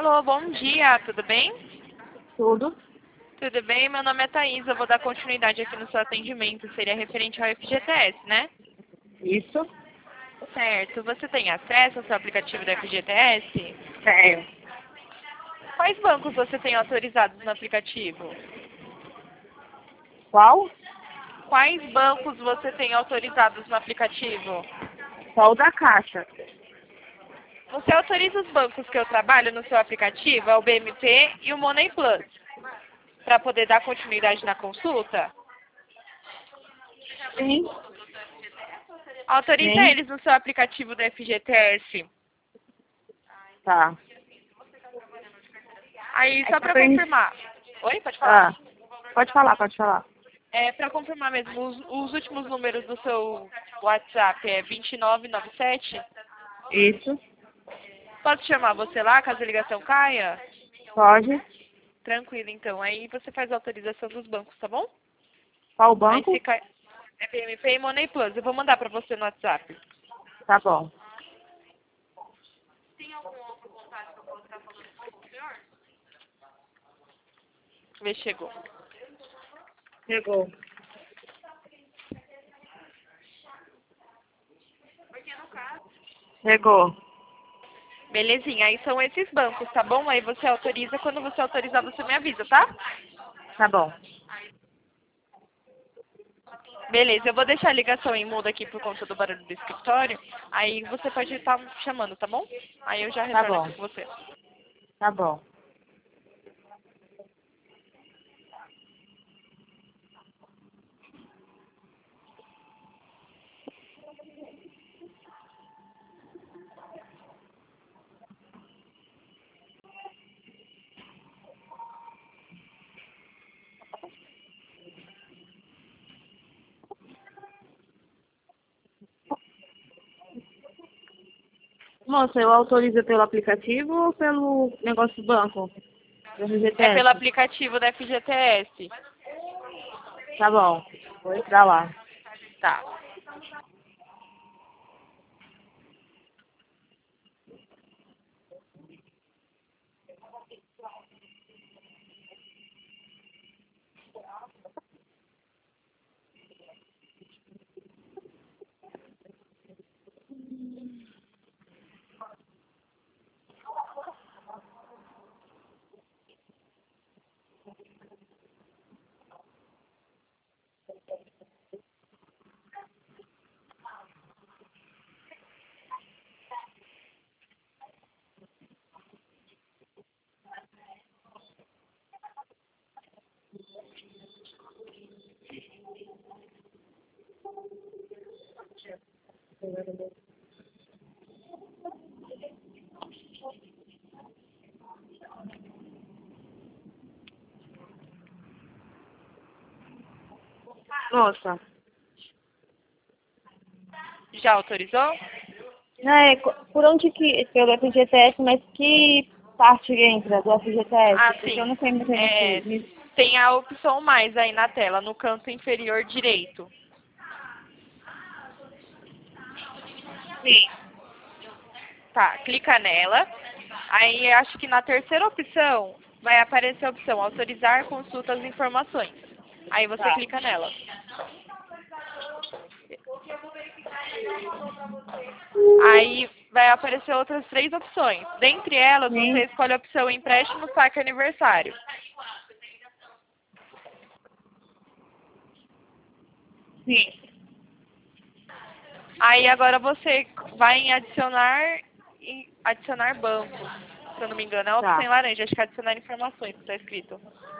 Alô, bom dia, tudo bem? Tudo. Tudo bem, meu nome é Thaís, eu vou dar continuidade aqui no seu atendimento, seria referente ao FGTS, né? Isso. Certo, você tem acesso ao seu aplicativo do FGTS? Tenho. Quais bancos você tem autorizados no aplicativo? Qual? Quais bancos você tem autorizados no aplicativo? Só o da Caixa. Você autoriza os bancos que eu trabalho no seu aplicativo, é o BMP e o Money Plus, para poder dar continuidade na consulta? Sim. Autoriza Sim. eles no seu aplicativo do FGTS. Tá. Aí, É só que eu para tô in... confirmar. Oi, pode falar. Pode falar, pode falar. É, para confirmar mesmo, os últimos números do seu WhatsApp é 2997. Isso. Posso chamar você lá, caso a ligação caia? Pode. Tranquilo, então. Aí você faz a autorização dos bancos, tá bom? Qual o Aí se banco? cai... É PMP e Money Plus. Eu vou mandar para você no WhatsApp. Tá bom. Vê se chegou. Chegou. Chegou. Belezinha, aí são esses bancos, tá bom? Aí você autoriza, quando você autorizar você me avisa, tá? Tá bom. Beleza, eu vou deixar a ligação em mudo aqui por conta do barulho do escritório. Aí você pode estar chamando, tá bom? Aí eu já Tá retorno bom. aqui com você. Tá bom. Moça, eu autorizo pelo aplicativo ou pelo negócio do banco? Do É pelo FGTS? aplicativo da FGTS. Tá bom. Vou entrar lá. Tá. Moça, Já autorizou? por onde que, pelo FGTS, mas que parte entra do FGTS? Ah, Porque eu sim. não sei muito É, tem a opção mais aí na tela, no canto inferior direito. Sim. Tá, clica nela. Aí acho que na terceira opção vai aparecer a opção autorizar consulta às informações. Aí você Tá. clica nela. Aí vai aparecer outras três opções. Dentre elas, você Sim. escolhe a opção empréstimo saque aniversário. Sim. Aí agora você vai em adicionar banco. Se eu não me engano, é a opção Tá. em laranja, acho que é adicionar informações que está escrito.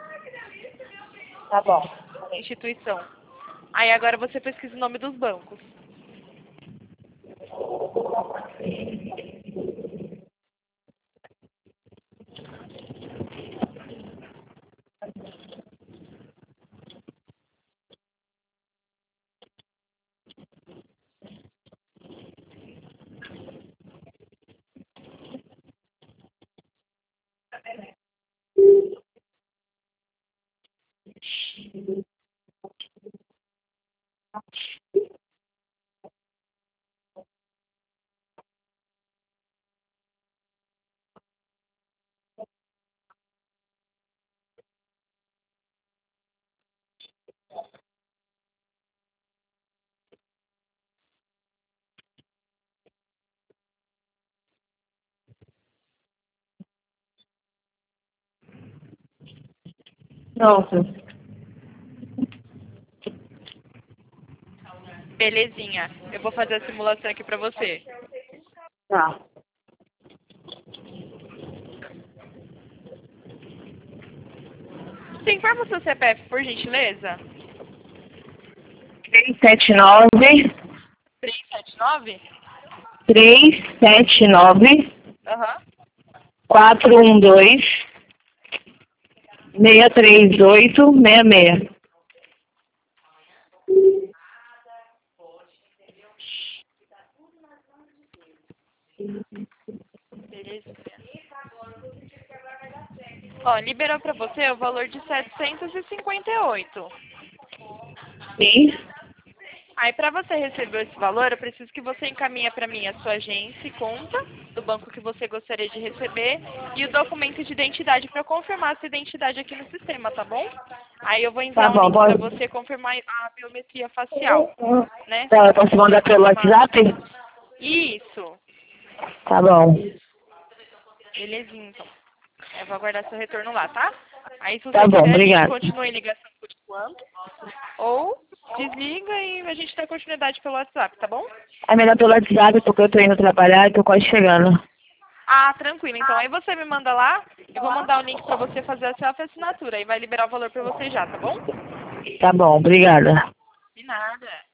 Tá bom. Instituição. Aí agora você pesquisa o nome dos bancos. Pronto. Belezinha. Eu vou fazer a simulação aqui pra você. Tá. Você informa o seu CPF, por gentileza? 379 379? 379 Aham. 412 63866. Belezinha. Ó, liberou pra você o valor de 758. Sim. Aí, para você receber esse valor, eu preciso que você encaminhe para mim a sua agência e conta do banco que você gostaria de receber e o documento de identidade para confirmar a sua identidade aqui no sistema, tá bom? Aí eu vou Tá enviar um bom, link para pode. você confirmar a biometria facial, né? Tá, eu posso mandar pelo WhatsApp? Isso. Tá bom. Belezinha, então. Eu vou aguardar seu retorno lá, tá? Aí, se Tá você bom, quiser, a gente obrigada. continua em ligação por enquanto. Ou desliga e a gente dá continuidade pelo WhatsApp, tá bom? É melhor pelo WhatsApp porque eu tô indo trabalhar e tô quase chegando. Ah, tranquilo. Então, aí você me manda lá. Eu vou mandar o link pra você fazer a sua assinatura. Aí vai liberar o valor pra você já, tá bom? Tá bom, obrigada. De nada.